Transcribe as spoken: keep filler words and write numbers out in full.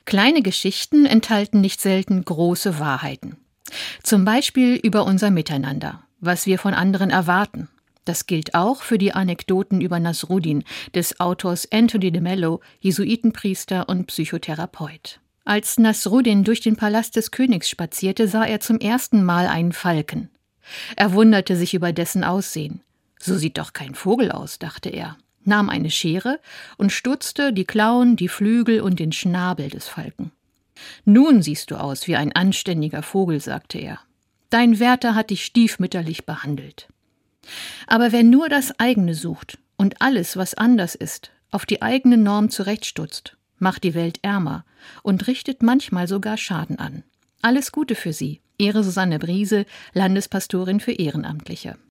Kleine Geschichten enthalten nicht selten große Wahrheiten. Zum Beispiel über unser Miteinander, was wir von anderen erwarten. Das gilt auch für die Anekdoten über Nasruddin, des Autors Anthony de Mello, Jesuitenpriester und Psychotherapeut. Als Nasruddin durch den Palast des Königs spazierte, sah er zum ersten Mal einen Falken. Er wunderte sich über dessen Aussehen. »So sieht doch kein Vogel aus«, dachte er, nahm eine Schere und stutzte die Klauen, die Flügel und den Schnabel des Falken. »Nun siehst du aus wie ein anständiger Vogel«, sagte er. »Dein Wärter hat dich stiefmütterlich behandelt.« Aber wer nur das eigene sucht und alles, was anders ist, auf die eigene Norm zurechtstutzt, macht die Welt ärmer und richtet manchmal sogar Schaden an. Alles Gute für Sie. Ihre Susanne Briese, Landespastorin für Ehrenamtliche.